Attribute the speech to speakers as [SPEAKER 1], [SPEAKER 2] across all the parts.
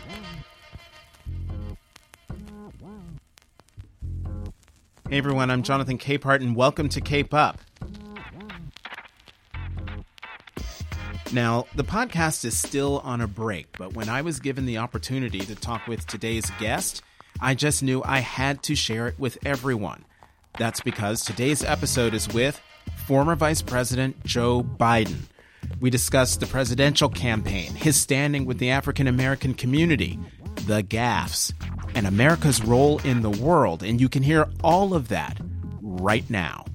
[SPEAKER 1] Hey everyone, I'm Jonathan Capehart, and welcome to Cape Up. Now, the podcast is still on a break, but when I was given the opportunity to talk with today's guest, I just knew I had to share it with everyone. That's because today's episode is with former Vice President Joe Biden. We discussed the presidential campaign, his standing with the African American community, the gaffes, and America's role in the world, and you can hear all of that right now.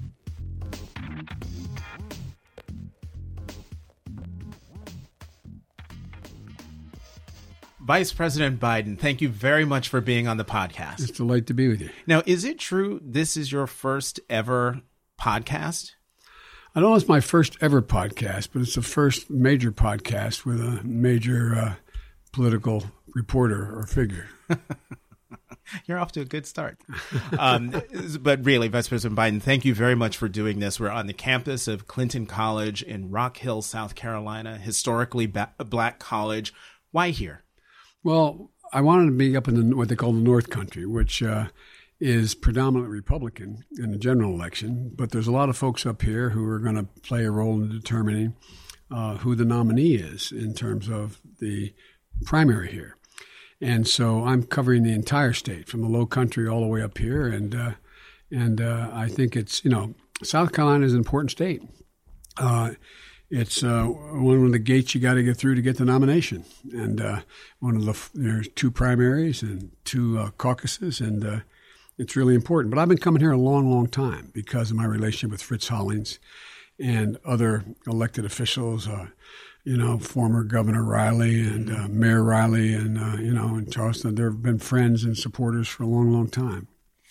[SPEAKER 1] Vice President Biden, thank you very much for being on the podcast.
[SPEAKER 2] It's a delight to be with you.
[SPEAKER 1] Now, is it true this is your first ever podcast?
[SPEAKER 2] I don't know if it's my first ever podcast, but it's the first major podcast with a major political reporter or figure.
[SPEAKER 1] You're off to a good start. But really, Vice President Biden, thank you very much for doing this. We're on the campus of Clinton College in Rock Hill, South Carolina, historically black college. Why here?
[SPEAKER 2] Well, I wanted to be up in what they call the North Country, which is predominantly Republican in the general election. But there's a lot of folks up here who are going to play a role in determining who the nominee is in terms of the primary here. And so I'm covering the entire state from the Low Country all the way up here. And I think it's, South Carolina is an important state. It's one of the gates you got to get through to get the nomination. And there's two primaries and two caucuses, and it's really important. But I've been coming here a long, long time because of my relationship with Fritz Hollings and other elected officials, former Governor Riley and Mayor Riley and, in Charleston. There have been friends and supporters for a long, long time.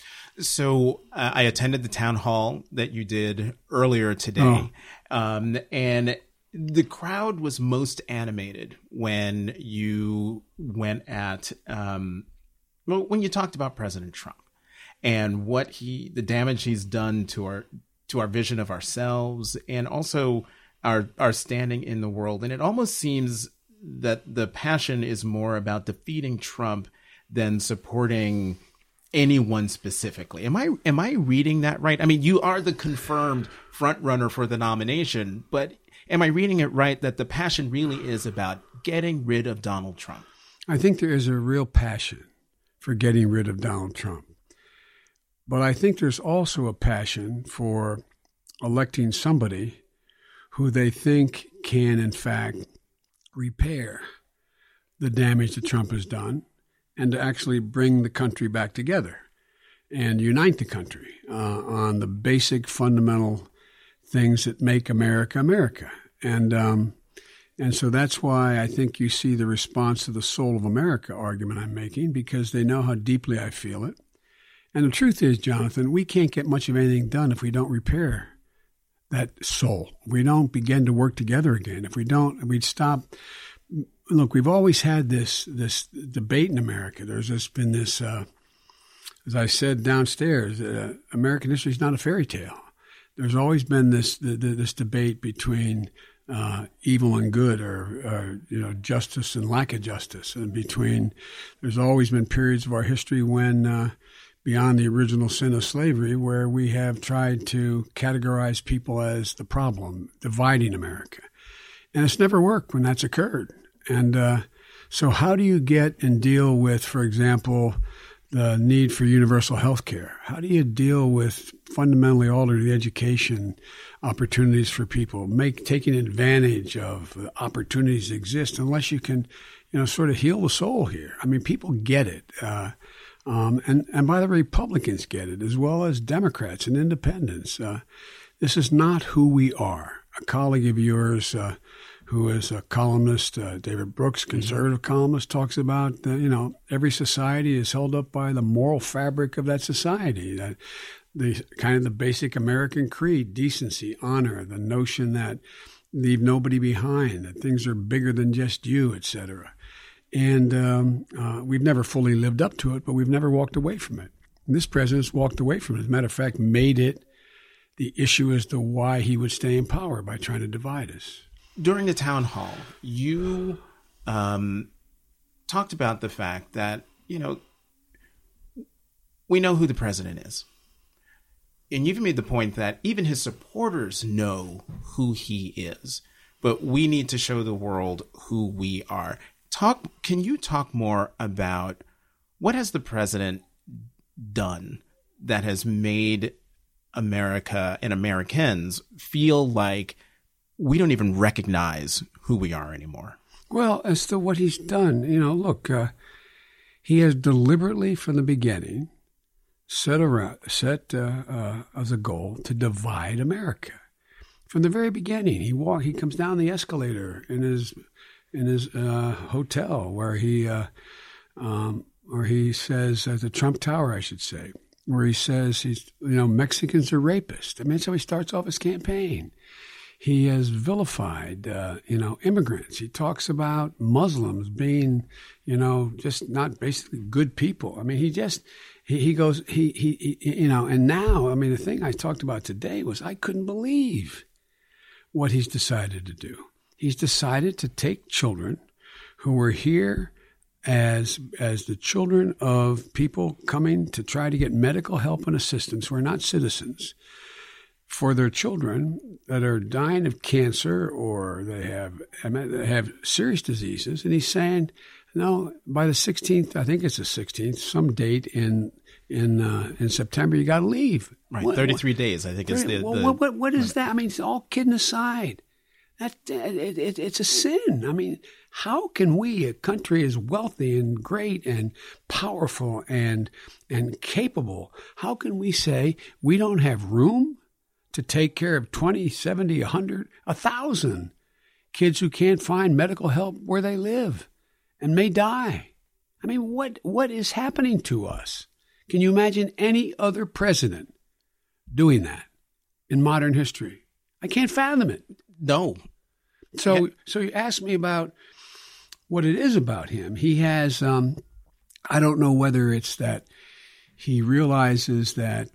[SPEAKER 1] So I attended the town hall that you did earlier today, and the crowd was most animated when you went at when you talked about President Trump and the damage he's done to our vision of ourselves and also our standing in the world. And it almost seems that the passion is more about defeating Trump than supporting anyone specifically. Am I reading that right? I mean, you are the confirmed front runner for the nomination, but am I reading it right that the passion really is about getting rid of Donald Trump?
[SPEAKER 2] I think there is a real passion for getting rid of Donald Trump. But I think there's also a passion for electing somebody who they think can, in fact, repair the damage that Trump has done and to actually bring the country back together and unite the country on the basic fundamental things that make America, America. And so that's why I think you see the response to the soul of America argument I'm making, because they know how deeply I feel it. And the truth is, Jonathan, we can't get much of anything done if we don't repair that soul. We don't begin to work together again. If we don't, we'd stop. Look, we've always had this debate in America. There's been this, as I said downstairs, American history is not a fairy tale. There's always been this debate between evil and good, or justice and lack of justice, and there's always been periods of our history when beyond the original sin of slavery, where we have tried to categorize people as the problem, dividing America. And it's never worked when that's occurred. And so how do you get and deal with, for example, the need for universal health care? How do you deal with fundamentally altering the education opportunities for people, taking advantage of the opportunities that exist, unless you can, sort of heal the soul here? I mean, people get it. And by the way, Republicans get it, as well as Democrats and independents. This is not who we are. A colleague of yours who is a columnist, David Brooks, conservative columnist, talks about, every society is held up by the moral fabric of that society, that the basic American creed, decency, honor, the notion that leave nobody behind, that things are bigger than just you, et cetera. And we've never fully lived up to it, but we've never walked away from it. And this president's walked away from it. As a matter of fact, made it the issue as to why he would stay in power by trying to divide us.
[SPEAKER 1] During the town hall, you talked about the fact that, we know who the president is. And you've made the point that even his supporters know who he is, but we need to show the world who we are. Can you talk more about what has the president done that has made America and Americans feel like we don't even recognize who we are anymore?
[SPEAKER 2] Well, as to what he's done, look, he has deliberately from the beginning set as a goal to divide America. From the very beginning, he comes down the escalator in his hotel where he says at the Trump Tower, I should say, where he says Mexicans are rapists. I mean, that's how he starts off his campaign. He has vilified, immigrants. He talks about Muslims being, just not basically good people. I mean, he goes, and now, I mean, the thing I talked about today was I couldn't believe what he's decided to do. He's decided to take children who were here as the children of people coming to try to get medical help and assistance who are not citizens, for their children that are dying of cancer or they have serious diseases. And he's saying, no, by the 16th, I think it's the 16th, some date in September, you got to leave.
[SPEAKER 1] Right, 33 days, I think is the...
[SPEAKER 2] What is that? I mean, it's all kidding aside. It's a sin. I mean, how can we, a country as wealthy and great and powerful and capable, how can we say we don't have room to take care of 20, 70, 100, 1,000 kids who can't find medical help where they live and may die? I mean, what is happening to us? Can you imagine any other president doing that in modern history? I can't fathom it.
[SPEAKER 1] No.
[SPEAKER 2] So you asked me about what it is about him. He has, I don't know whether it's that he realizes that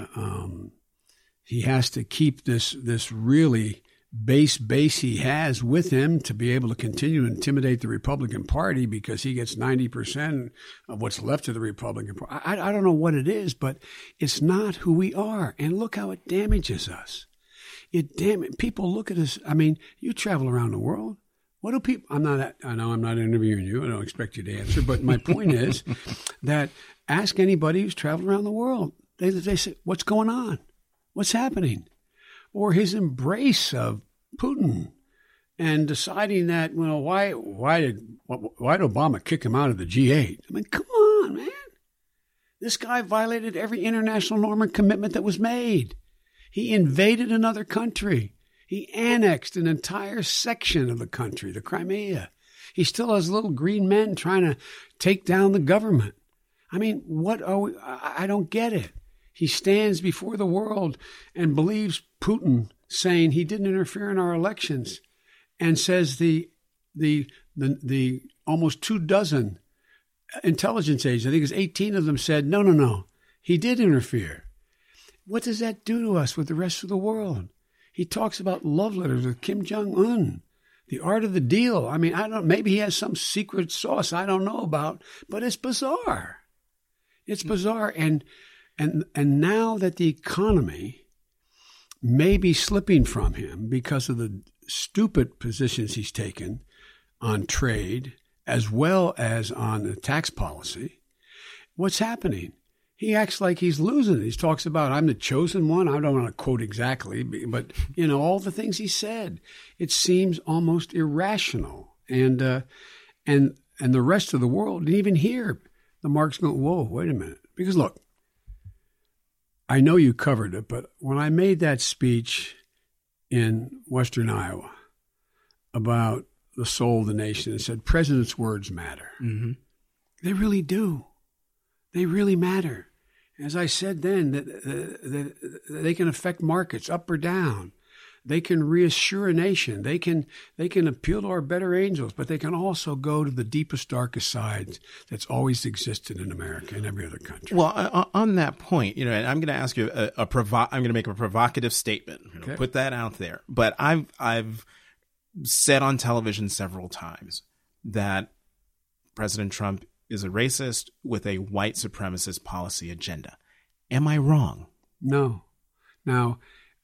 [SPEAKER 2] he has to keep this really base he has with him to be able to continue to intimidate the Republican Party because he gets 90% of what's left of the Republican Party. I don't know what it is, but it's not who we are. And look how it damages us. People look at us. I mean, you travel around the world. What do people? I know I'm not interviewing you. I don't expect you to answer. But my point is that ask anybody who's traveled around the world. They say, what's going on? What's happening? Or his embrace of Putin and deciding that, why did Obama kick him out of the G8? I mean, come on, man. This guy violated every international norm and commitment that was made. He invaded another country. He annexed an entire section of the country, the Crimea. He still has little green men trying to take down the government. I mean, what are we? I don't get it. He stands before the world and believes Putin saying he didn't interfere in our elections, and says the almost 24 intelligence agents, I think it's 18 of them, said no, he did interfere. What does that do to us with the rest of the world? He talks about love letters with Kim Jong-un, the art of the deal. I mean, I don't. Maybe he has some secret sauce I don't know about, but it's bizarre. It's bizarre, and now that the economy may be slipping from him because of the stupid positions he's taken on trade as well as on the tax policy, what's happening? He acts like he's losing. He talks about, I'm the chosen one. I don't want to quote exactly, but, all the things he said, it seems almost irrational. And the rest of the world, and even here, the market's going, whoa, wait a minute. Because look, I know you covered it, but when I made that speech in Western Iowa about the soul of the nation and said, president's words matter. Mm-hmm. They really do. They really matter. As I said then, that they can affect markets up or down. They can reassure a nation. They can appeal to our better angels, but they can also go to the deepest, darkest sides that's always existed in America and every other country.
[SPEAKER 1] Well, on that point, and I'm going to ask you I'm going to make a provocative statement. Okay. Put that out there. But I've said on television several times that President Trump is a racist with a white supremacist policy agenda. Am I wrong?
[SPEAKER 2] No. Now,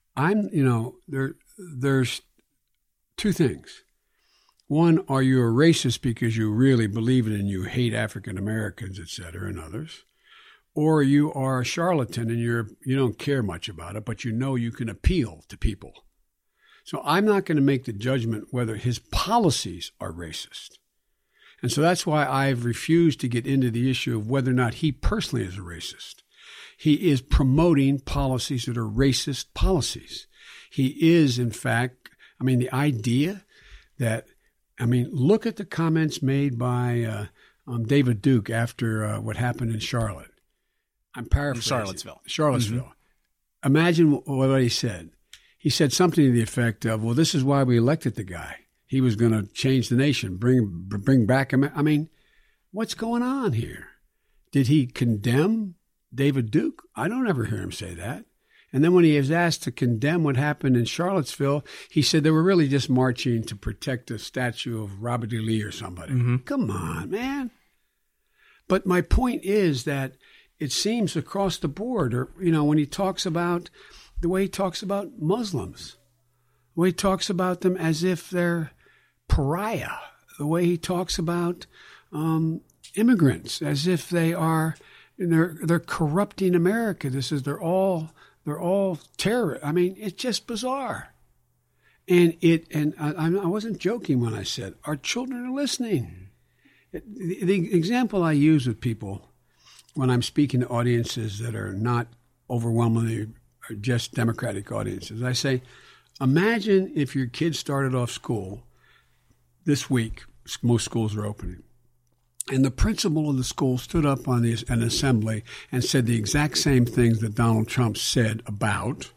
[SPEAKER 2] there's two things. One, are you a racist because you really believe it and you hate African Americans, et cetera, and others? Or you are a charlatan and you don't care much about it, but you know you can appeal to people. So I'm not going to make the judgment whether his policies are racist. And so that's why I've refused to get into the issue of whether or not he personally is a racist. He is promoting policies that are racist policies. He is, in fact, the idea that, look at the comments made by David Duke after what happened in Charlotte. I'm paraphrasing. Charlottesville. Mm-hmm. Imagine what he said. He said something to the effect of, well, this is why we elected the guy. He was going to change the nation, bring back. What's going on here? Did he condemn David Duke? I don't ever hear him say that. And then when he was asked to condemn what happened in Charlottesville, he said they were really just marching to protect a statue of Robert E. Lee or somebody. Mm-hmm. Come on, man. But my point is that it seems across the board, or, when he talks about the way he talks about Muslims, the way he talks about them as if they're pariah, the way he talks about immigrants as if they are, they're corrupting America. They're all terrorists. It's just bizarre. And I wasn't joking when I said our children are listening. The example I use with people when I'm speaking to audiences that are not overwhelmingly just Democratic audiences, I say, imagine if your kid started off school this week. Most schools are opening. And the principal of the school stood up on an assembly and said the exact same things that Donald Trump said about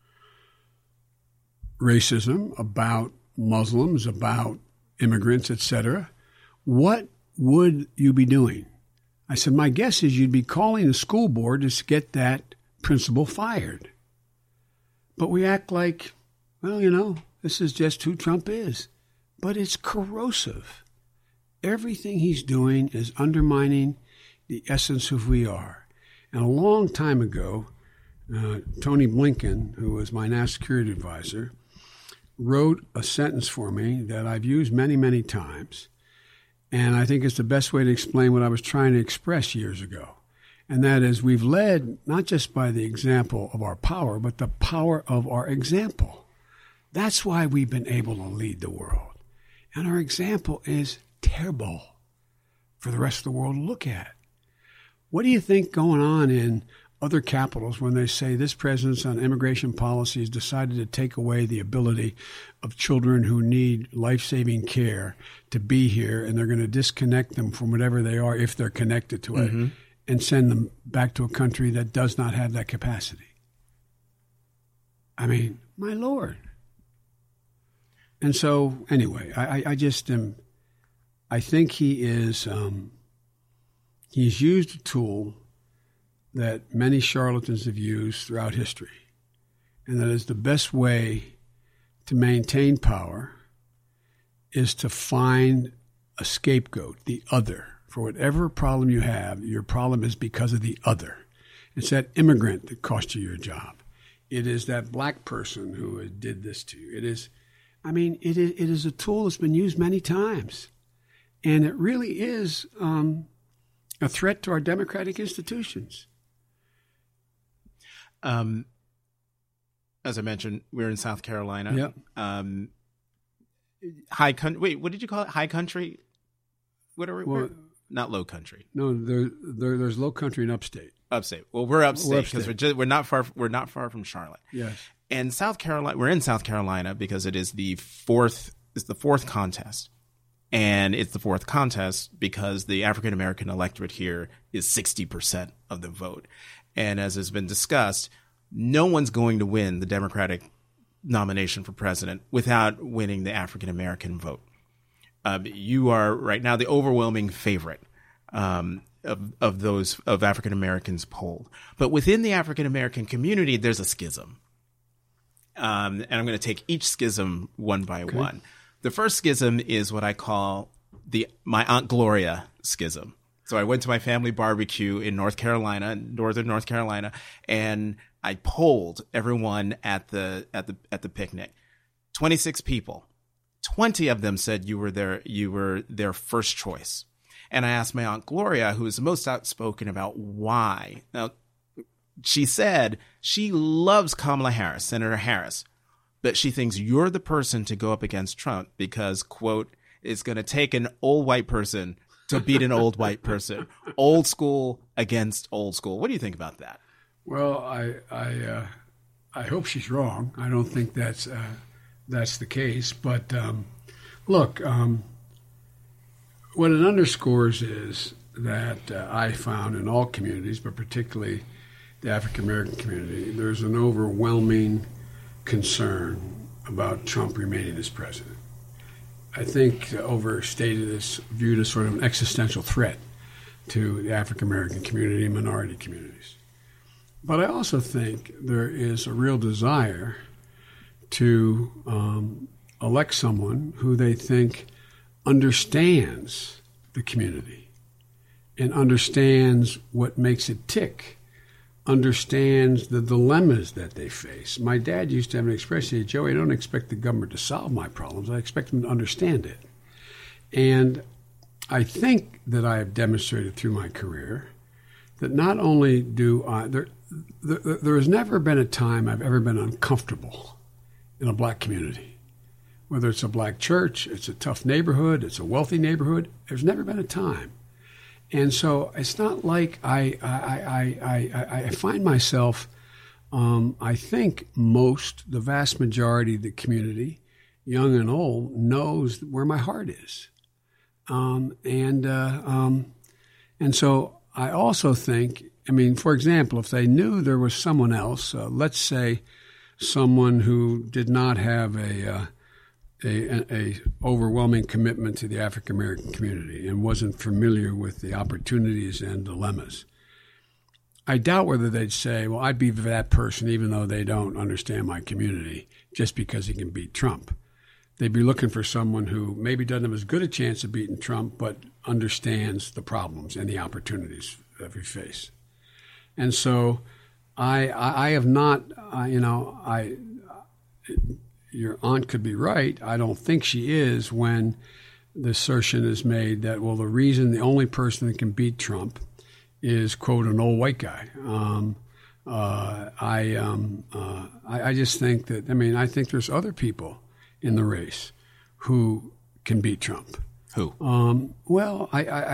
[SPEAKER 2] racism, about Muslims, about immigrants, etc. What would you be doing? I said, my guess is you'd be calling the school board to get that principal fired. But we act like, this is just who Trump is. But it's corrosive. Everything he's doing is undermining the essence of who we are. And a long time ago, Tony Blinken, who was my national security advisor, wrote a sentence for me that I've used many, many times. And I think it's the best way to explain what I was trying to express years ago. And that is, we've led not just by the example of our power, but the power of our example. That's why we've been able to lead the world. And our example is terrible for the rest of the world to look at. What do you think going on in other capitals when they say this president's on immigration policies decided to take away the ability of children who need life-saving care to be here, and they're going to disconnect them from whatever they are if they're connected to it, and send them back to a country that does not have that capacity? My Lord. And so, anyway, I just am... I think he is, he's used a tool that many charlatans have used throughout history, and that is the best way to maintain power is to find a scapegoat, the other. For whatever problem you have, your problem is because of the other. It's that immigrant that cost you your job. It is that black person who did this to you. It is a tool that's been used many times. And it really is a threat to our democratic institutions.
[SPEAKER 1] As I mentioned, we're in South Carolina.
[SPEAKER 2] Yep.
[SPEAKER 1] High country. Wait, what did you call it? High country? Whatever. Not low country.
[SPEAKER 2] No, there's low country and upstate.
[SPEAKER 1] Upstate. Well, we're upstate because we're not far from Charlotte.
[SPEAKER 2] Yes.
[SPEAKER 1] And South Carolina. We're in South Carolina because it is the fourth contest. And it's the fourth contest because the African American electorate here is 60% of the vote. And as has been discussed, no one's going to win the Democratic nomination for president without winning the African American vote. You are right now the overwhelming favorite of African Americans polled. But within the African American community, there's a schism. And I'm going to take each schism one by one. The first schism is what I call my Aunt Gloria schism. So I went to my family barbecue in northern North Carolina, and I polled everyone at the picnic. 26 people. 20 of them said you were their first choice. And I asked my Aunt Gloria, who was the most outspoken, about why. Now, she said she loves Kamala Harris, Senator Harris, but she thinks you're the person to go up against Trump because, quote, it's going to take an old white person to beat an old white person. Old school against old school. What do you think about that?
[SPEAKER 2] Well, I hope she's wrong. I don't think that's the case. But look, what it underscores is that I found in all communities, but particularly the African American community, there's an overwhelming concern about Trump remaining as president. I think overstated is viewed as sort of an existential threat to the African American community and minority communities. But I also think there is a real desire to elect someone who they think understands the community and understands what makes it tick, understands the dilemmas that they face. My dad used to have an expression, he said, Joey, I don't expect the government to solve my problems. I expect them to understand it. And I think that I have demonstrated through my career that not only do I, there has never been a time I've ever been uncomfortable in a black community. Whether it's a black church, it's a tough neighborhood, it's a wealthy neighborhood, there's never been a time. And so it's not like I find myself, I think the vast majority of the community, young and old, knows where my heart is. And so I also think, I mean, for example, if they knew there was someone else, let's say someone who did not have a overwhelming commitment to the African American community and wasn't familiar with the opportunities and dilemmas, I doubt whether they'd say, well, I'd be that person even though they don't understand my community just because he can beat Trump. They'd be looking for someone who maybe doesn't have as good a chance of beating Trump but understands the problems and the opportunities that we face. And so I have not, your aunt could be right. I don't think she is when the assertion is made that, well, the only person that can beat Trump is, quote, an old white guy. I just think that, I think there's other people in the race who can beat Trump.
[SPEAKER 1] Who?
[SPEAKER 2] Well,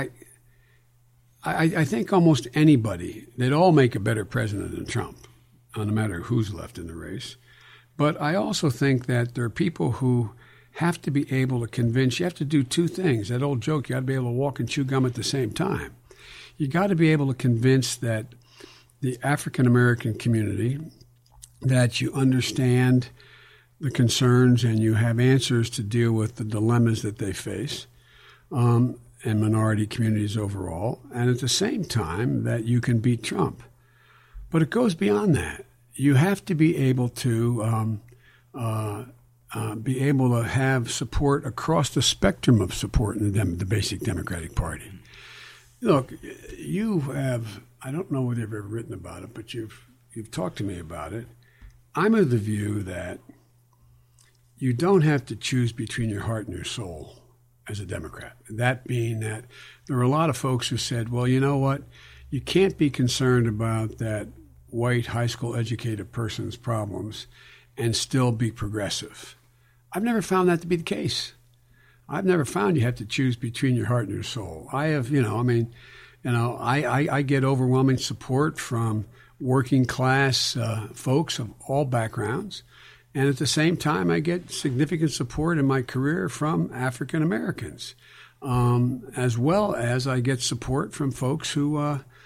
[SPEAKER 2] I think almost anybody, they'd all make a better president than Trump, no matter who's left in the race. But I also think that there are people who have to be able to convince. You have to do two things. That old joke, you got to be able to walk and chew gum at the same time. You got to be able to convince that the African American community that you understand the concerns and you have answers to deal with the dilemmas that they face, and minority communities overall, and at the same time that you can beat Trump. But it goes beyond that. You have to be able to have support across the spectrum of support in the basic Democratic Party. Look, you have, I don't know whether you've ever written about it, but you've talked to me about it. I'm of the view that you don't have to choose between your heart and your soul as a Democrat. That being that there are a lot of folks who said, well, you know what? You can't be concerned about that white high school educated person's problems and still be progressive. I've never found that to be the case. I've never found you have to choose between your heart and your soul. I have, I get overwhelming support from working class folks of all backgrounds. And at the same time, I get significant support in my career from African Americans, as well as I get support from folks who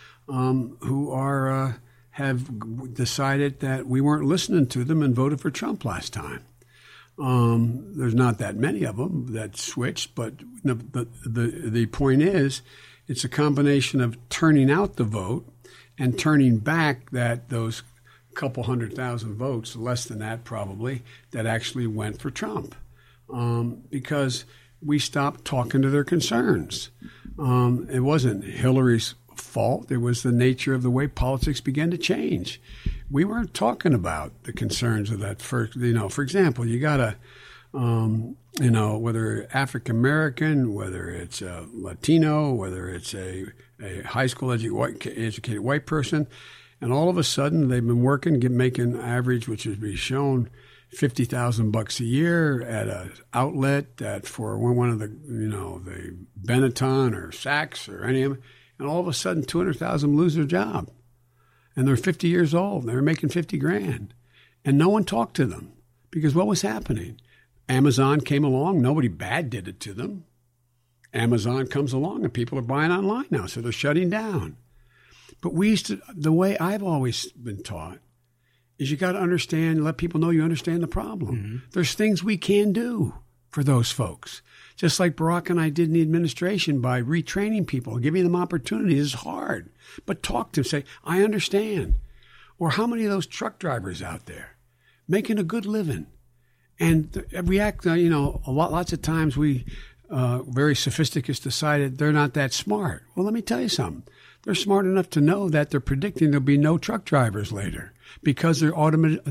[SPEAKER 2] have decided that we weren't listening to them and voted for Trump last time. There's not that many of them that switched, but the point is, it's a combination of turning out the vote and turning back those couple 100,000 votes, less than that probably, that actually went for Trump. Because we stopped talking to their concerns. It wasn't Hillary's fault. It was the nature of the way politics began to change. We weren't talking about the concerns of that first, for example, you got to, whether African American, whether it's a Latino, whether it's a high school educated white person, and all of a sudden they've been working, making average, which is be shown, $50,000 a year at an outlet that for one of the, the Benetton or Saks or any of them, and all of a sudden 200,000 lose their job. And they're 50 years old. They're making 50 grand. And no one talked to them because what was happening? Amazon came along. Nobody bad did it to them. Amazon comes along and people are buying online now, so they're shutting down. But the way I've always been taught is you got to understand, let people know you understand the problem. Mm-hmm. There's things we can do for those folks. Just like Barack and I did in the administration by retraining people, giving them opportunities is hard. But talk to them, say, I understand. Or how many of those truck drivers out there making a good living? And react, lots of times we, very sophisticates decided they're not that smart. Well, let me tell you something. They're smart enough to know that they're predicting there'll be no truck drivers later because they're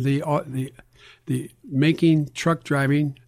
[SPEAKER 2] making truck driving,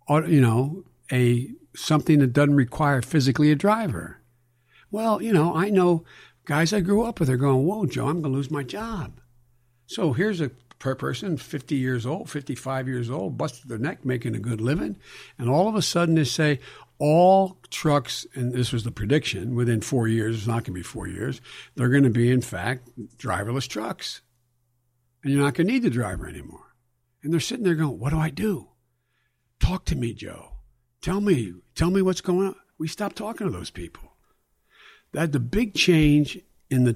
[SPEAKER 2] something that doesn't require physically a driver. Well, I know guys I grew up with are going, whoa, Joe, I'm going to lose my job. So here's a person, 50 years old, 55 years old, busted their neck, making a good living. And all of a sudden they say all trucks, and this was the prediction, within 4 years, it's not going to be 4 years, they're going to be, in fact, driverless trucks. And you're not going to need the driver anymore. And they're sitting there going, what do I do? Talk to me, Joe. Tell me what's going on. We stopped talking to those people. That the big change in the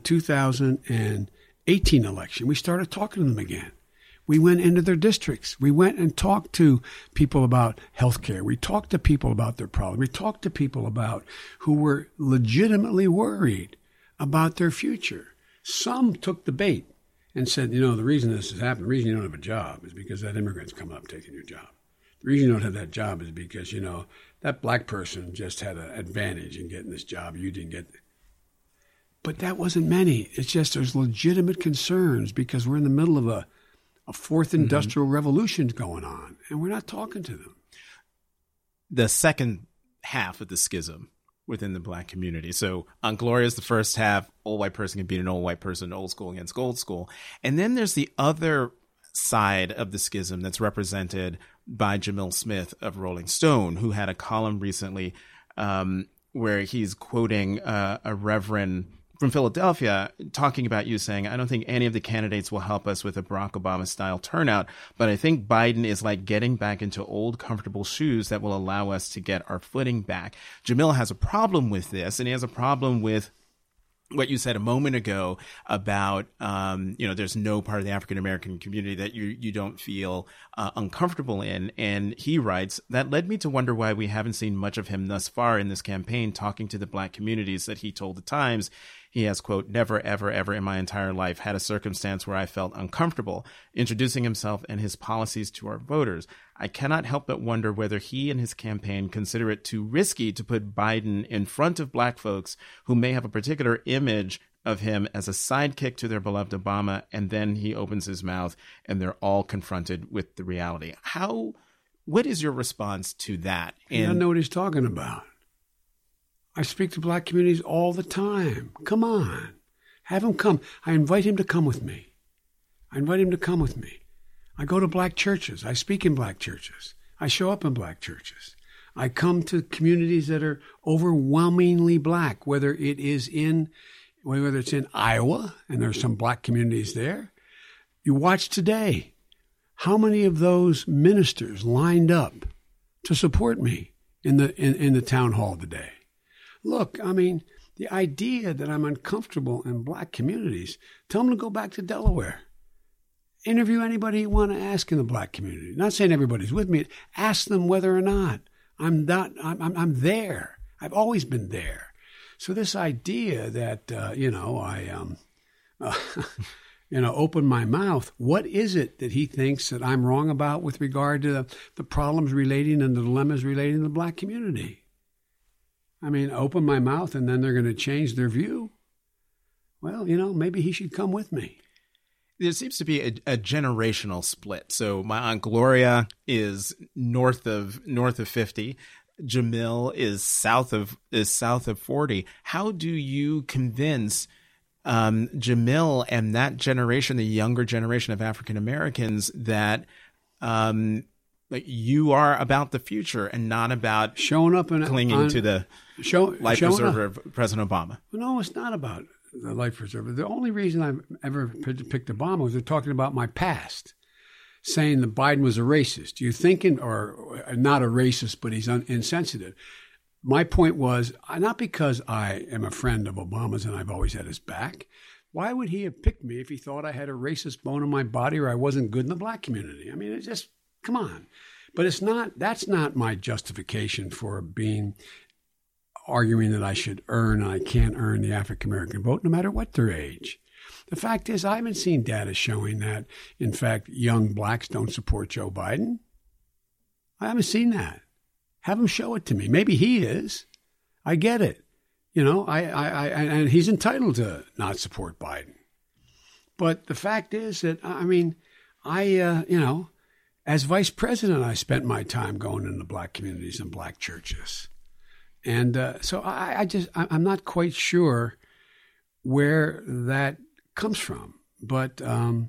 [SPEAKER 2] 2018 election, we started talking to them again. We went into their districts. We went and talked to people about health care. We talked to people about their problems. We talked to people about who were legitimately worried about their future. Some took the bait and said, the reason this has happened, the reason you don't have a job is because that immigrant's coming up taking your job. The reason you don't have that job is because, that black person just had an advantage in getting this job. You didn't get it. But that wasn't many. It's just there's legitimate concerns because we're in the middle of a fourth industrial revolution going on, and we're not talking to them.
[SPEAKER 1] The second half of the schism within the black community. So on Gloria's the first half, old white person can beat an old white person, old school against old school. And then there's the other side of the schism that's represented by Jamil Smith of Rolling Stone, who had a column recently where he's quoting a reverend from Philadelphia talking about you saying, I don't think any of the candidates will help us with a Barack Obama style turnout, but I think Biden is like getting back into old comfortable shoes that will allow us to get our footing back. Jamil has a problem with this, and he has a problem with what you said a moment ago about, there's no part of the African-American community that you don't feel uncomfortable in. And he writes, that led me to wonder why we haven't seen much of him thus far in this campaign talking to the black communities that he told the Times. He has, quote, never, ever, ever in my entire life had a circumstance where I felt uncomfortable introducing himself and his policies to our voters. I cannot help but wonder whether he and his campaign consider it too risky to put Biden in front of black folks who may have a particular image of him as a sidekick to their beloved Obama, and then he opens his mouth and they're all confronted with the reality. What is your response to that?
[SPEAKER 2] I don't know what he's talking about. I speak to black communities all the time. Come on. Have him come. I invite him to come with me. I go to black churches. I speak in black churches. I show up in black churches. I come to communities that are overwhelmingly black, whether it's in Iowa, and there's some black communities there. You watch today. How many of those ministers lined up to support me in the town hall today? Look, the idea that I'm uncomfortable in black communities, tell them to go back to Delaware. Interview anybody you want to ask in the black community. Not saying everybody's with me. Ask them whether or not I'm there. I've always been there. So this idea that, open my mouth. What is it that he thinks that I'm wrong about with regard to the problems relating and the dilemmas relating to the black community? I mean, open my mouth and then they're going to change their view. Well, maybe he should come with me.
[SPEAKER 1] There seems to be a generational split. So my Aunt Gloria is north of 50. Jamil is south of 40. How do you convince Jamil and that generation, the younger generation of African Americans, that you are about the future and not about
[SPEAKER 2] showing up and
[SPEAKER 1] clinging to the life preserver of President Obama?
[SPEAKER 2] No, it's not about the life preserver. The only reason I've ever picked Obama was they're talking about my past, saying that Biden was a racist. You thinking, or not a racist, but he's insensitive. My point was, not because I am a friend of Obama's and I've always had his back. Why would he have picked me if he thought I had a racist bone in my body or I wasn't good in the black community? I mean, it's just, come on. But that's not my justification for arguing that I should earn and I can't earn the African American vote, no matter what their age. The fact is, I haven't seen data showing that, in fact, young blacks don't support Joe Biden. I haven't seen that. Have him show it to me. Maybe he is. I get it. And he's entitled to not support Biden. But the fact is that, as vice president, I spent my time going into black communities and black churches. And so I'm not quite sure where that comes from. But,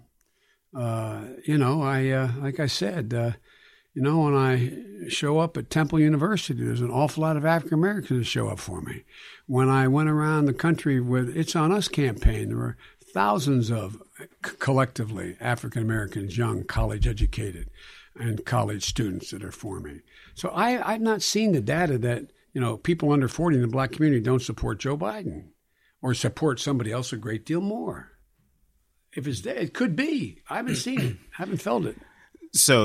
[SPEAKER 2] like I said, when I show up at Temple University, there's an awful lot of African Americans that show up for me. When I went around the country with It's On Us campaign, there were thousands of collectively African Americans, young, college educated, and college students that are for me. So I've not seen the data that, people under 40 in the black community don't support Joe Biden or support somebody else a great deal more. If it's there, it could be. I haven't seen it. I haven't felt it.
[SPEAKER 1] So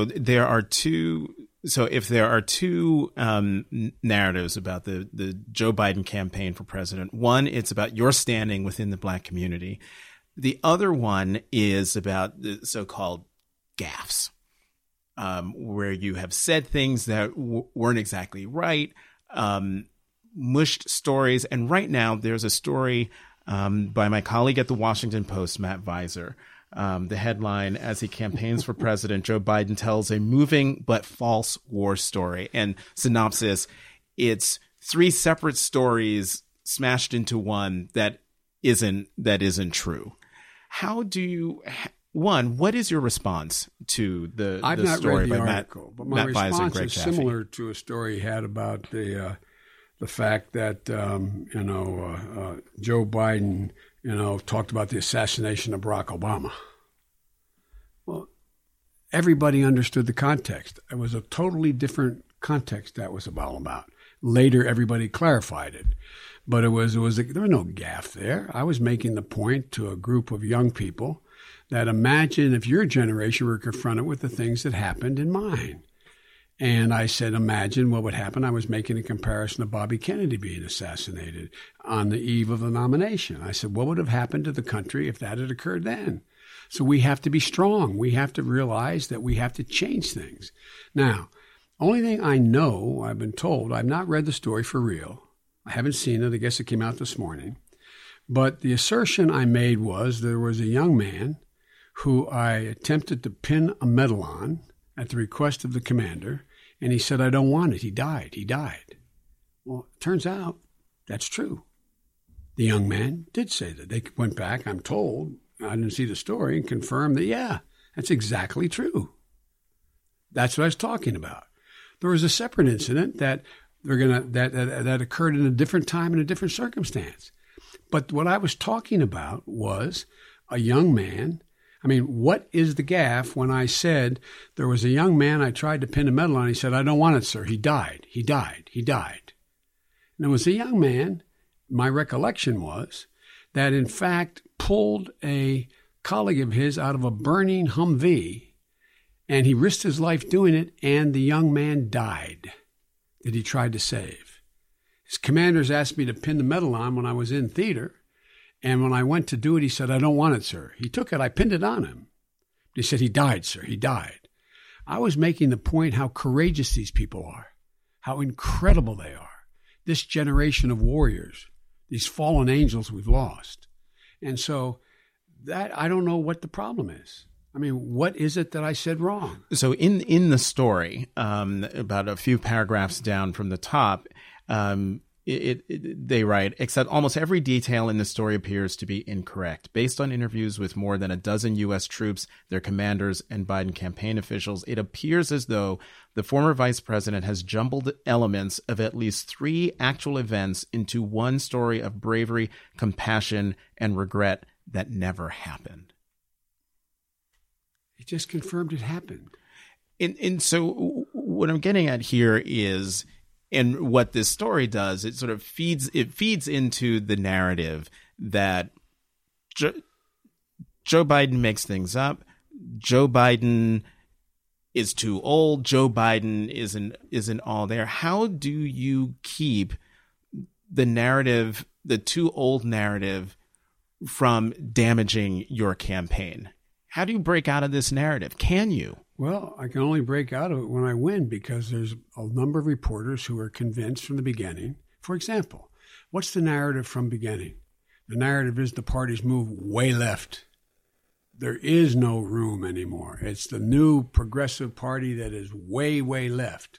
[SPEAKER 1] if there are two narratives about the Joe Biden campaign for president, one, it's about your standing within the black community. The other one is about the so-called gaffes, where you have said things that weren't exactly right, mushed stories. And right now there's a story by my colleague at the Washington Post, Matt Visor. The headline, as he campaigns for president, Joe Biden tells a moving but false war story. And synopsis, it's three separate stories smashed into one that isn't true. How do you, what is your response to the
[SPEAKER 2] I've not
[SPEAKER 1] story
[SPEAKER 2] read the
[SPEAKER 1] by
[SPEAKER 2] article, but my response is similar to a story he had about the fact that, Joe Biden, talked about the assassination of Barack Obama. Well, everybody understood the context. It was a totally different context that was all about. Later, everybody clarified it. But there was no gaffe there. I was making the point to a group of young people that imagine if your generation were confronted with the things that happened in mine. And I said, imagine what would happen. I was making a comparison to Bobby Kennedy being assassinated on the eve of the nomination. I said, what would have happened to the country if that had occurred then? So we have to be strong. We have to realize that we have to change things. Now, only thing I know, I've been told, I've not read the story for real. I haven't seen it. I guess it came out this morning. But the assertion I made was there was a young man who I attempted to pin a medal on at the request of the commander, and he said, I don't want it. He died. Well, it turns out that's true. The young man did say that. They went back, I'm told, I didn't see the story, and confirmed that, yeah, that's exactly true. That's what I was talking about. There was a separate incident that that occurred in a different time in a different circumstance. But what I was talking about was a young man. I mean, what is the gaffe when I said there was a young man I tried to pin a medal on? He said, I don't want it, sir. He died. And it was a young man, my recollection was, that in fact pulled a colleague of his out of a burning Humvee, and he risked his life doing it, and the young man died that he tried to save. His commanders asked me to pin the medal on when I was in theater, And when I went to do it, he said, I don't want it, sir. He took it. I pinned it on him. He said, he died, sir. He died. I was making the point how courageous these people are, how incredible they are. This generation of warriors, these fallen angels we've lost. And so that, I don't know what the problem is. I mean, what is it that I said wrong?
[SPEAKER 1] So in the story, about a few paragraphs down from the top, they write, except almost every detail in the story appears to be incorrect. Based on interviews with more than a dozen U.S. troops, their commanders, and Biden campaign officials, it appears as though the former vice president has jumbled elements of at least 3 actual events into one story of bravery, compassion, and regret that never happened.
[SPEAKER 2] He just confirmed it happened.
[SPEAKER 1] And so what I'm getting at here is, and what this story does, it sort of feeds into the narrative that Joe Biden makes things up. Joe Biden is too old. Joe Biden isn't all there. How do you keep the narrative, the too old narrative, from damaging your campaign? How do you break out of this narrative? Can you?
[SPEAKER 2] Well, I can only break out of it when I win, because there's a number of reporters who are convinced from the beginning. For example, what's the narrative from beginning? The narrative is the party's moved way left. There is no room anymore. It's the new progressive party that is way, way left.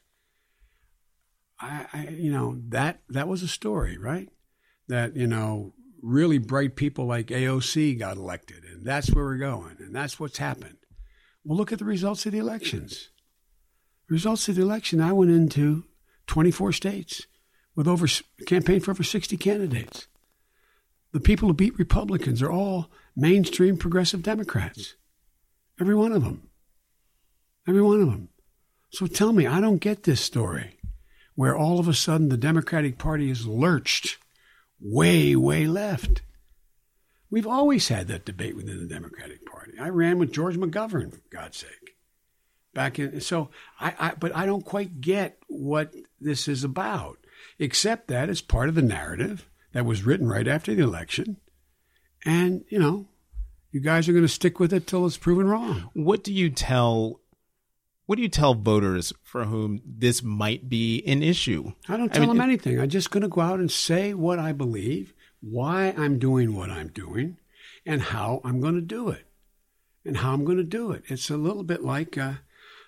[SPEAKER 2] That was a story, right? That, really bright people like AOC got elected, and that's where we're going, and that's what's happened. Well, look at the results of the elections. Results of the election, I went into 24 states with campaigned for over 60 candidates. The people who beat Republicans are all mainstream progressive Democrats. Every one of them. Every one of them. So tell me, I don't get this story where all of a sudden the Democratic Party is lurched way, way left. We've always had that debate within the Democratic Party. I ran with George McGovern, for God's sake. But I don't quite get what this is about, except that it's part of the narrative that was written right after the election. And, you guys are going to stick with it till it's proven wrong.
[SPEAKER 1] What do you tell voters for whom this might be an issue?
[SPEAKER 2] I don't tell them anything. I'm just going to go out and say what I believe, why I'm doing what I'm doing, and how I'm going to do it. It's a little bit like, I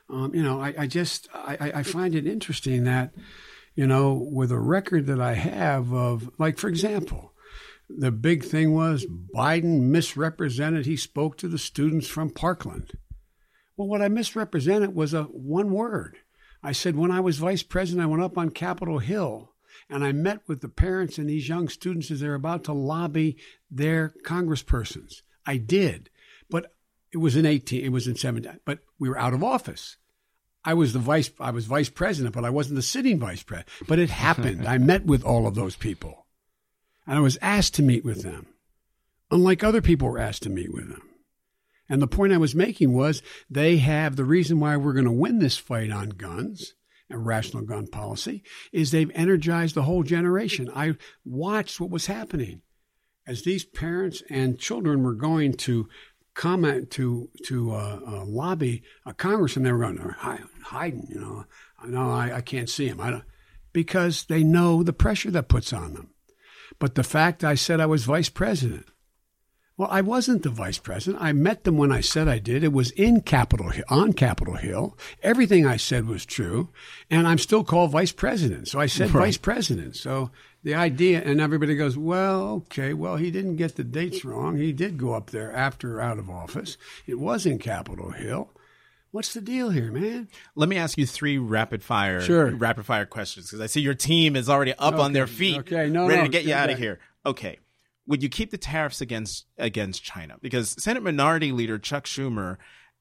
[SPEAKER 2] find it interesting that, with a record that I have of, like, for example, the big thing was Biden misrepresented. He spoke to the students from Parkland. Well, what I misrepresented was one word. I said, when I was vice president, I went up on Capitol Hill and I met with the parents and these young students as they're about to lobby their congresspersons. I did, but it was in 17, but we were out of office. I was vice president, but I wasn't the sitting vice president. But it happened. I met with all of those people and I was asked to meet with them, unlike other people were asked to meet with them. And the point I was making was they have the reason why we're going to win this fight on guns and rational gun policy is they've energized the whole generation. I watched what was happening as these parents and children were going to comment to lobby a congressman. They were going, hiding, I can't see him. Because they know the pressure that puts on them. But the fact I said I was vice president. Well, I wasn't the vice president. I met them when I said I did. It was on Capitol Hill. Everything I said was true, and I'm still called vice president. So I said vice president. So the idea, and everybody goes, well, okay, well, he didn't get the dates wrong. He did go up there after out of office. It was in Capitol Hill. What's the deal here, man?
[SPEAKER 1] Let me ask you 3 rapid fire questions, because I see your team is already up on their feet, ready to get you out of here. Okay. Would you keep the tariffs against China? Because Senate Minority Leader Chuck Schumer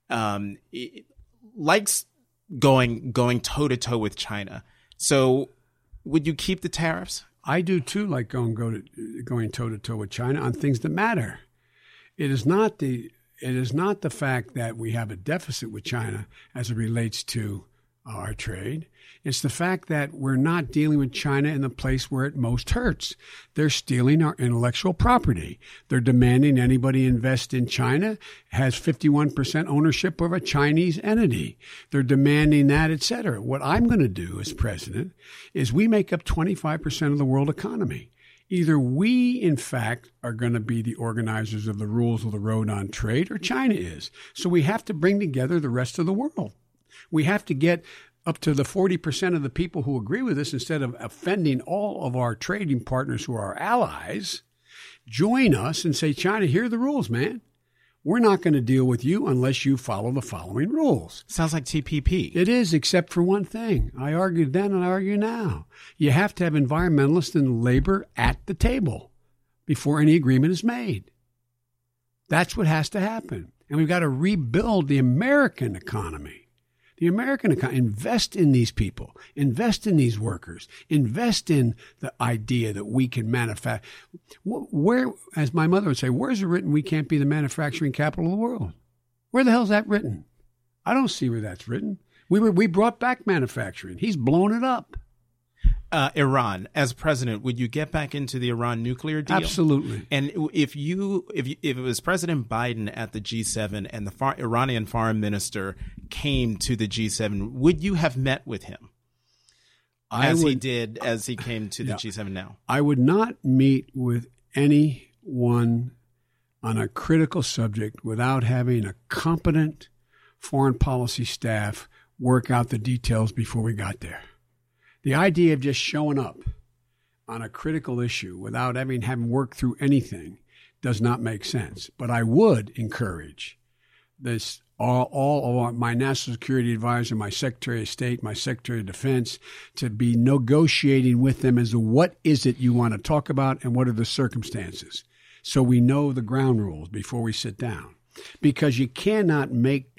[SPEAKER 1] likes going toe-to-toe with China. So would you keep the tariffs?
[SPEAKER 2] I do, too, like going toe-to-toe with China on things that matter. It is not the fact that we have a deficit with China as it relates to our trade. It's the fact that we're not dealing with China in the place where it most hurts. They're stealing our intellectual property. They're demanding anybody invest in China has 51% ownership of a Chinese entity. They're demanding that, et cetera. What I'm going to do as president is we make up 25% of the world economy. Either we, in fact, are going to be the organizers of the rules of the road on trade, or China is. So we have to bring together the rest of the world. We have to get up to the 40% of the people who agree with us, instead of offending all of our trading partners who are our allies, join us and say, China, here are the rules, man. We're not going to deal with you unless you follow the following rules.
[SPEAKER 1] Sounds like TPP.
[SPEAKER 2] It is, except for one thing. I argued then and I argue now. You have to have environmentalists and labor at the table before any agreement is made. That's what has to happen. And we've got to rebuild the American economy. The American economy, invest in these people, invest in these workers, invest in the idea that we can manufacture. Where, as my mother would say, where's it written we can't be the manufacturing capital of the world? Where the hell's that written? I don't see where that's written. We brought back manufacturing. He's blown it up.
[SPEAKER 1] Iran, as president, would you get back into the Iran nuclear deal?
[SPEAKER 2] Absolutely.
[SPEAKER 1] And if it was President Biden at the G7 and the Iranian foreign minister came to the G7, would you have met with him as he came to the G7 now?
[SPEAKER 2] I would not meet with anyone on a critical subject without having a competent foreign policy staff work out the details before we got there. The idea of just showing up on a critical issue without having worked through anything does not make sense. But I would encourage this, all of my national security advisor, my Secretary of State, my Secretary of Defense, to be negotiating with them as to what is it you want to talk about and what are the circumstances, so we know the ground rules before we sit down. Because you cannot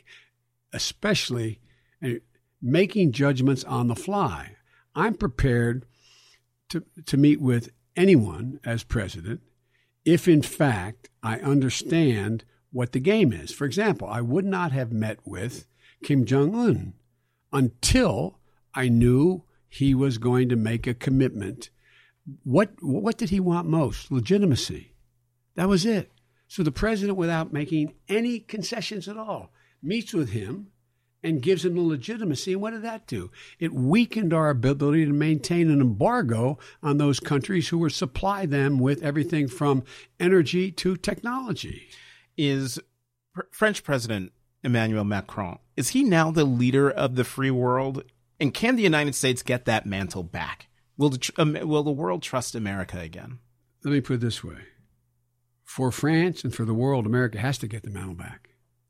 [SPEAKER 2] especially making judgments on the fly. I'm prepared to meet with anyone as president if, in fact, I understand what the game is. For example, I would not have met with Kim Jong-un until I knew he was going to make a commitment. What did he want most? Legitimacy. That was it. So the president, without making any concessions at all, meets with him and gives him the legitimacy. And what did that do? It weakened our ability to maintain an embargo on those countries who were supply them with everything from energy to technology.
[SPEAKER 1] Is French President Emmanuel Macron, is he now the leader of the free world? And can the United States get that mantle back? Will the world trust America again?
[SPEAKER 2] Let me put it this way. For France and for the world, America has to get the mantle back.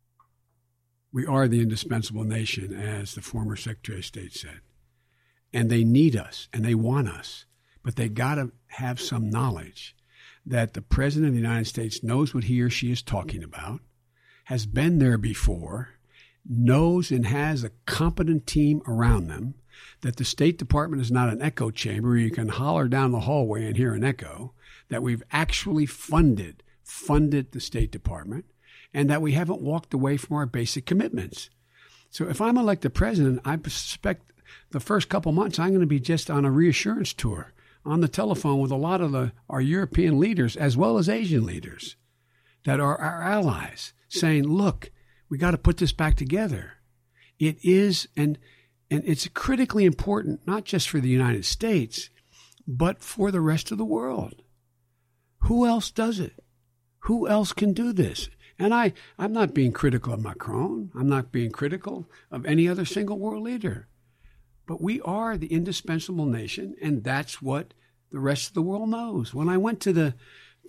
[SPEAKER 2] We are the indispensable nation, as the former Secretary of State said. And they need us, and they want us. But they got to have some knowledge that the President of the United States knows what he or she is talking about, has been there before, knows and has a competent team around them, that the State Department is not an echo chamber where you can holler down the hallway and hear an echo, that we've actually funded the State Department, and that we haven't walked away from our basic commitments. So if I'm elected president, I suspect the first couple months I'm going to be just on a reassurance tour on the telephone with a lot of our European leaders as well as Asian leaders that are our allies, saying, look, we got to put this back together. It is, and it's critically important, not just for the United States, but for the rest of the world. Who else does it? Who else can do this? And I'm not being critical of Macron. I'm not being critical of any other single world leader. But we are the indispensable nation, and that's what the rest of the world knows. When I went to the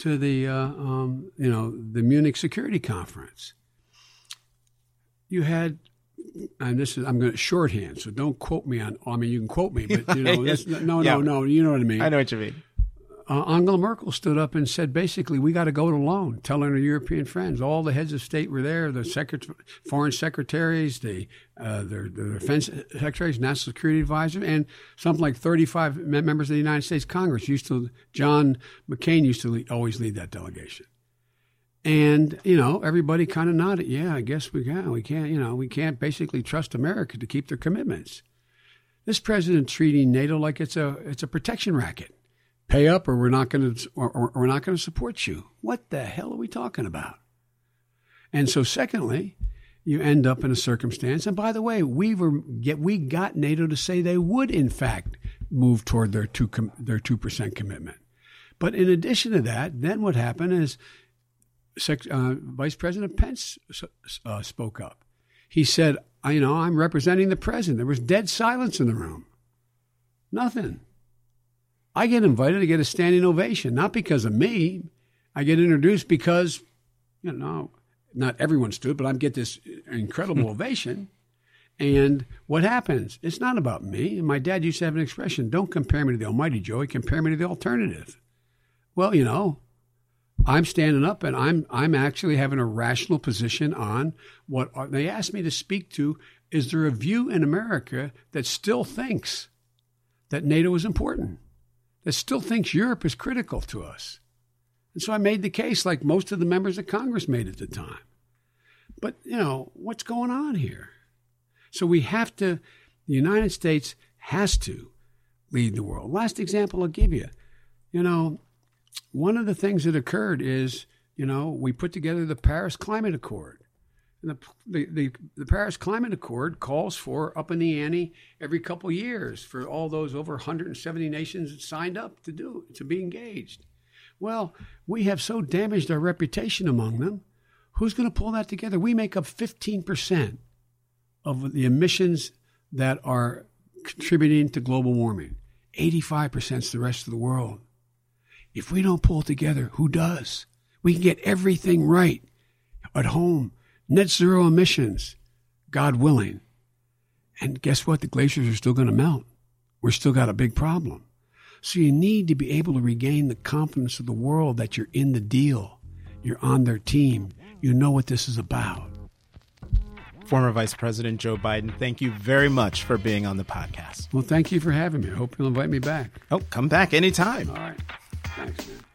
[SPEAKER 2] Munich Security Conference, you had, and I'm going to shorthand, so don't quote me on. I mean, you can quote me, but no, you know what I mean.
[SPEAKER 1] I know what you mean.
[SPEAKER 2] Angela Merkel stood up and said, basically, we got to go it alone, telling her European friends. All the heads of state were there, the foreign secretaries, the defense secretaries, national security advisor, and something like 35 members of the United States Congress. John McCain used to always lead that delegation. And, everybody kind of nodded. Yeah, I guess we can. We can't basically trust America to keep their commitments. This president treating NATO like it's a protection racket. Pay up, or we're not going to support you. What the hell are we talking about? And so, secondly, you end up in a circumstance. And by the way, we got NATO to say they would, in fact, move toward their 2% commitment. But in addition to that, then what happened is Vice President Pence spoke up. He said, I'm representing the president. There was dead silence in the room. Nothing. I get invited to get a standing ovation, not because of me. I get introduced because, not everyone stood, but I get this incredible ovation. And what happens? It's not about me. And my dad used to have an expression, don't compare me to the almighty, Joey, compare me to the alternative. Well, I'm standing up and I'm actually having a rational position on what they asked me to speak to. Is there a view in America that still thinks that NATO is important, that still thinks Europe is critical to us? And so I made the case like most of the members of Congress made at the time. But, what's going on here? So the United States has to lead the world. Last example I'll give you. One of the things that occurred is, we put together the Paris Climate Accord. And the Paris Climate Accord calls for up in the ante every couple of years for all those over 170 nations that signed up to be engaged. Well, we have so damaged our reputation among them. Who's going to pull that together? We make up 15% of the emissions that are contributing to global warming. 85% is the rest of the world. If we don't pull it together, who does? We can get everything right at home. Net zero emissions, God willing. And guess what? The glaciers are still going to melt. We're still got a big problem. So you need to be able to regain the confidence of the world that you're in the deal. You're on their team. You know what this is about.
[SPEAKER 1] Former Vice President Joe Biden, thank you very much for being on the podcast.
[SPEAKER 2] Well, thank you for having me. I hope you'll invite me back.
[SPEAKER 1] Oh, come back anytime.
[SPEAKER 2] All right. Thanks, man.